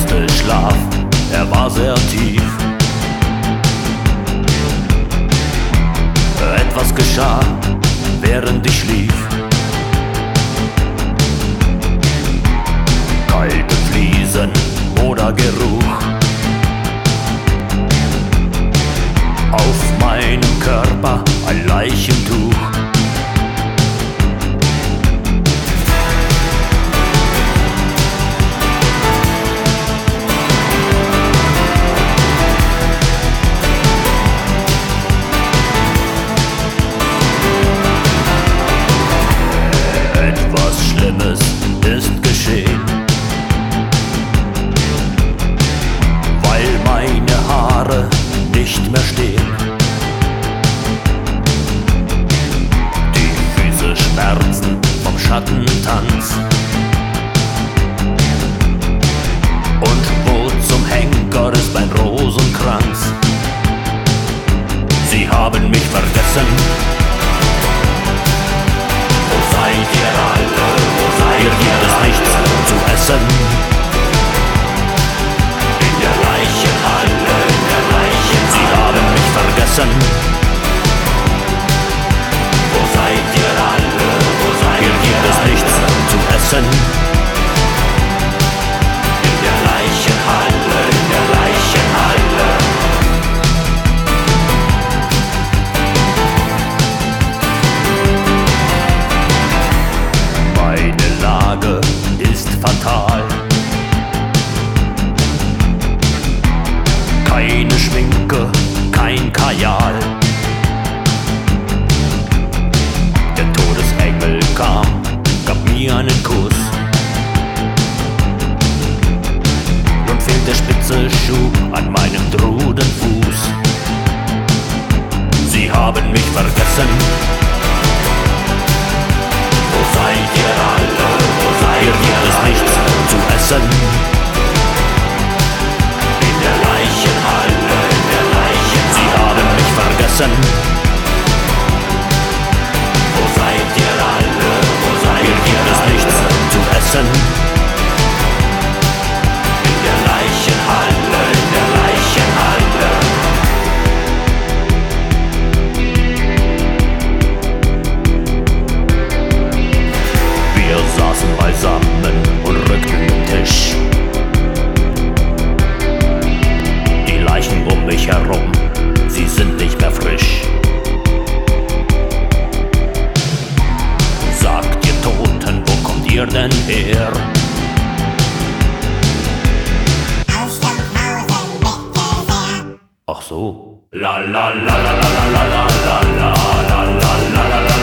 letzte Schlaf, er war sehr tief. Etwas geschah, während ich schlief. Kalte Fliesen oder Geruch auf meinem Körper, ein Leichentuch. Etwas Schlimmes ist geschehen, weil meine Haare nicht mehr stehen. Die Füße schmerzen vom Schattentanz. Und wo zum Henker ist mein Rosenkranz? Sie haben mich vergessen. Wo seid ihr alle? Wo seid ihr? Hier gibt es nichts zu essen. In der Leichenhalle, in der Leichenhalle. Sie haben mich vergessen. Wo seid ihr alle? Wo seid ihr? Hier gibt es nichts zu essen. In der Leichenhalle, in der Leichenhalle. Meine Lage ist fatal. Keine Schminke, kein Kajal. Der Todesengel kam, gab mir einen Kuss. Nun fehlt der spitze Schuh an meinem Drudenfuß. Sie haben mich vergessen. Wo seid ihr alle? Wo seid ihr? Hier gibt es nichts zu essen. In der Leichenhalle, in der Leichenhalle. Sie haben mich vergessen. Wo seid ihr alle? Wo seid ihr? Hier gibt es nichts zu essen. In der Leichenhalle, in der Leichenhalle. Wir saßen beisammen und rückten den Tisch. Die Leichen um mich herum, sie sind nicht mehr frisch. Sagt ihr Toten, wo kommt ihr denn her? Ach so. La la la la la la la la la la la la la la.